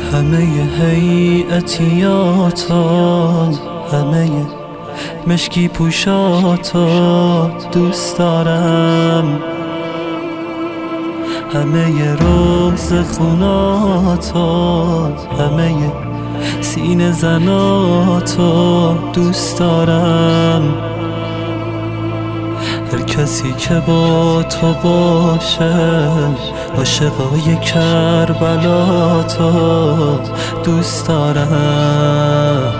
همه هیئتیاتا، همه مشکی پوشاتا دوست دارم، همه روز خوناتا، همه سینه زناتا دوست دارم. هر کسی که با تو باشه عاشقای کربلا تا دوست دارم.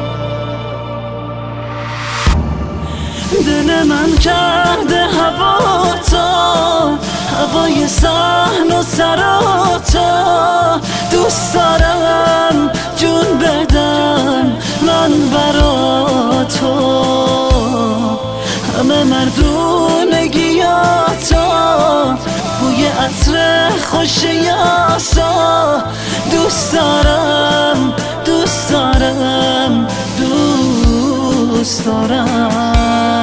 دل من کرده هوا تا، هوای صحن و سراتا دوست دارم. جون بدم من برا تو، همه مردونگیاتا، بوی عطر خوش یاسا دوست دارم، دوست دارم، دوست دارم.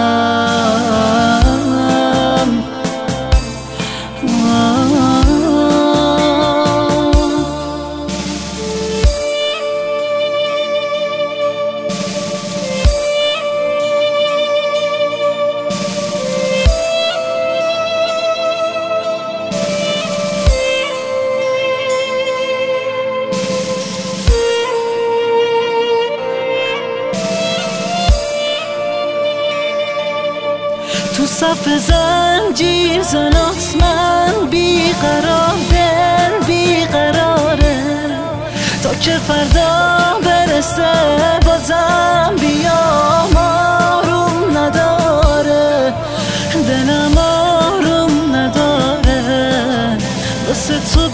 تو صف زنجیر زنات من بیقرار، دل بیقراره تا که فردا برسه بازم بیام. آروم نداره دلم، آروم نداره واسه تو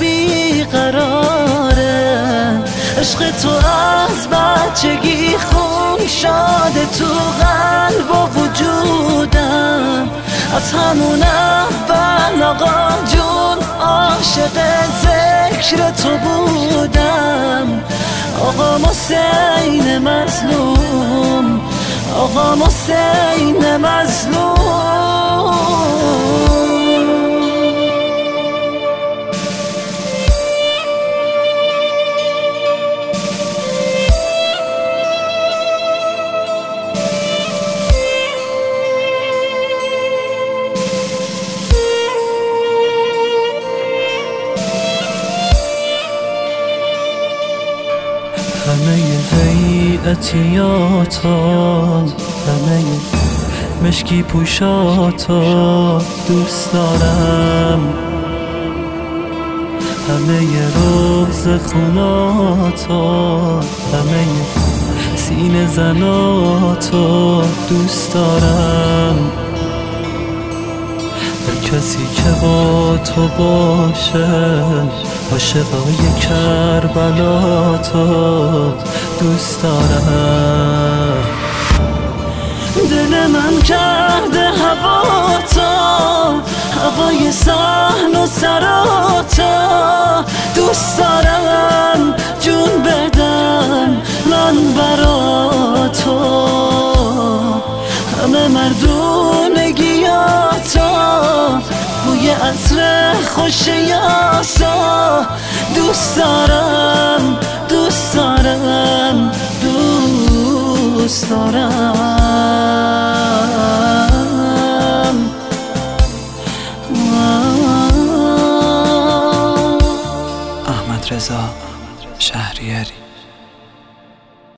بیقراره. عشق تو از بچگی خون شده تو قلب و وجودم، از همون اول آقا جون عاشق ذکر تو بودم. آقا حسین مظلوم، آقا حسین مظلوم. همه هیئتیاتا، همه مشکی پوشاتا دوست دارم، همه روز خوناتا، همه سینه زناتا دوست دارم. هر کسی که با تو باشه عاشقای کربلا تا دوست دارم. دل من کرده هوا تا، هوای صحن و سراتا دوست دارم. جون بدم من برا تو، همه مردونگیاتا، بوی عطر خوش یاسا دوست دارم، دوست دارم، دوست دارم. احمد رضا شهریاری.